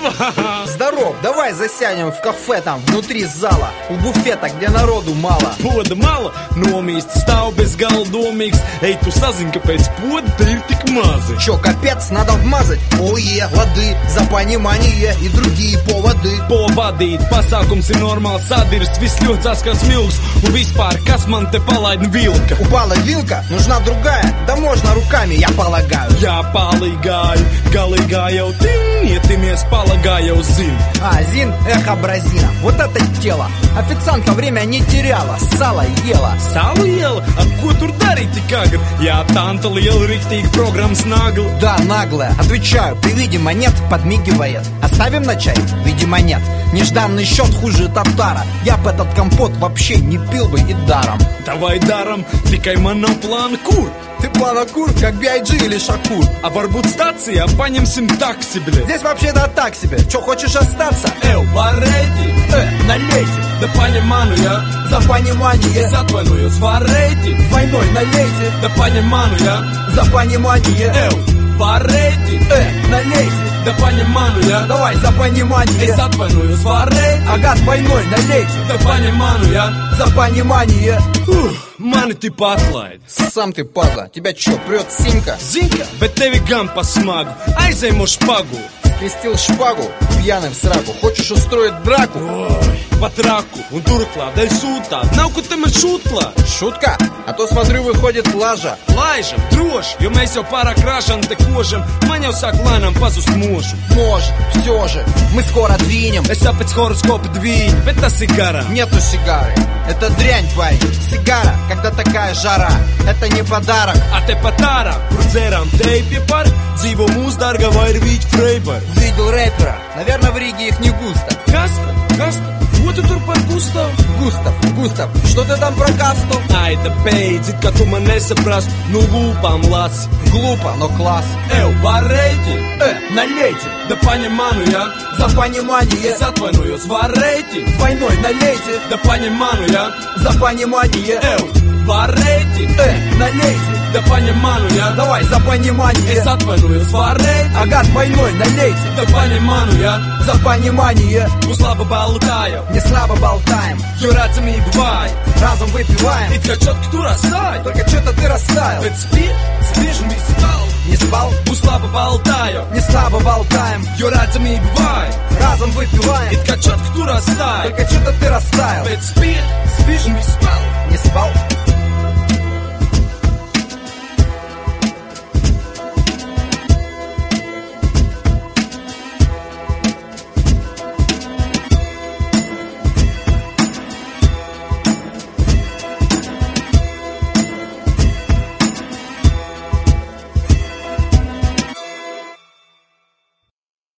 Здоров, давай засядем в кафе там, внутри зала, у буфета, где народу мало. Poda mala nomīst, stāv bez galdomīgs. Ej, tu sazini, kāpēc poda te ir tik mazi. Чё, капец, надо вмазать? Ое, воды, за понимание и другие поводы. Povadīt, pasākums ir normāls sadirsts, viss ļoti saskars milgs. Un vispār, kas man te palaida vilka? Упала вилка, нужна другая, да можно руками, я полагаю. Jā, palīgāju, galīgā jau tinieties, palagāju jau zinu. А, Зин, эх, абразина, вот это тело. Официантка время не теряла, сало ела. Salu iela, ap ko tur darīt tik agri? Jā, tanta liela, riktīgi programmas nagla. Да, наглая, отвечаю, при виде монет подмигивает. Оставим на чай? Видимо нет. Нежданный счет хуже татара. Я б этот компот вообще не пил бы и даром. Davai daram, tikai man nav plāna kur. Ты планокур, как B.I.G. или Шакур. A varbūt stācijā paņemsim taksi, bļa. Здесь вообще-то так себе. Чё, хочешь остаться? Varēķi, Налейте, da paņem manu, ja? за понимание. Es atvainojos, varēķi, Двойной налейте, da paņem manu, ja? за понимание. Varēķi, Налейте, da paņem manu, ja? давай за Es понимание. atvainojos, varēķi, Ага, двойной налейте, da paņem manu, ja? за понимание. Mani tipa atlaid. Сам ты, падла, тебя чё, прёт синька? Zinka, bet tevi gan pasmagu. Aizejam uz špagu. Скрестил шпагу, пьяный в сраку. Хочешь устроить драку? Pa traku un turklāt dēļ sūtā. Nav, ko te man šūtklāt. Шутка? А то, смотрю, выходит лажа. Laižam, droši, jo mēs jau pārāk rāžam te kožam. Man jau sāk lēnām pazust mūžu. Может, все же, мы скоро двинем. Es tāpēc horoskopu dvīņu, bet tas ir garām. Нету сигары, это дрянь, парень. Сигара, когда такая жара, это не подарок. A te pat ārā, kur dzērām teipi par, dzīvo mūsu dārga vai ir vīķi freibar. Видел рэпера, наверное, в Риге их не густо. Kas tad? Kas tad? Ko tu tur par Gustavu? Густав, что ты там про касту? Ai, da beidz, it kā tu man nesaprastu. Nu lūpām lasi. Глупо, но класс. Varēķi, Налейте, da paņem manu, ja? за понимание. Es atvainojos, varēķi, Двойной налейте, da paņem manu, ja? за понимание. Varēķi, Налейте, da paņem manu, ja? давай за понимание. Es atvainojos, varēķi, Ага, двойной налейте, da paņem manu, ja? за понимание. Būs laba baltāja, Не слабо болтаем, jo redzamība vāja. разом выпиваем. It kā čotki turās stāja, Только что-то ты растаял. bet spiež un viss spēl. Не спал, Būs laba baltāja, не слабо болтаем, jo redzamība vāja. разом выпиваем. It kā čotki turās stāja, Только что-то ты растаял. bet spiež un viss spēl. Не спал,